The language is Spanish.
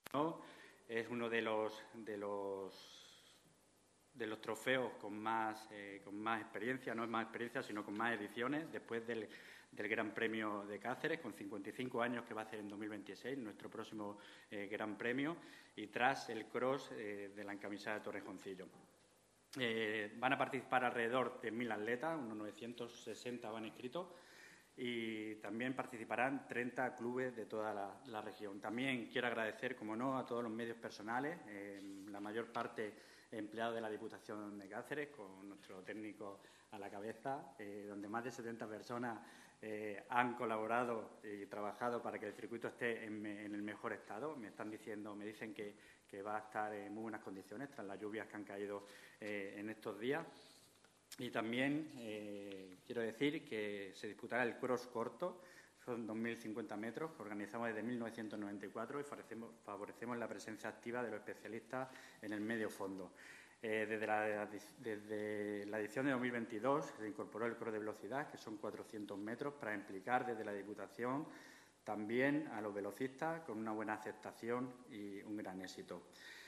¿no? Es uno de los trofeos con más experiencia, no es más experiencia, sino con más ediciones, después del Gran Premio de Cáceres, con 55 años, que va a ser en 2026, nuestro próximo Gran Premio, y tras el cross de la encamisada de Torrejoncillo. Van a participar alrededor de 1.000 atletas, unos 960 van inscritos, y también participarán 30 clubes de toda la región. También quiero agradecer, como no, a todos los medios personales, la mayor parte empleados de la Diputación de Cáceres, con nuestro técnico a la cabeza, donde más de 70 personas han colaborado y trabajado para que el circuito esté en el mejor estado. Me dicen que va a estar en muy buenas condiciones tras las lluvias que han caído en estos días. Y también quiero decir que se disputará el cross corto, son 2.050 metros, que organizamos desde 1994 y favorecemos la presencia activa de los especialistas en el medio fondo. Desde la edición de 2022 se incorporó el cross de velocidad, que son 400 metros, para implicar desde la Diputación también a los velocistas con una buena aceptación y un gran éxito.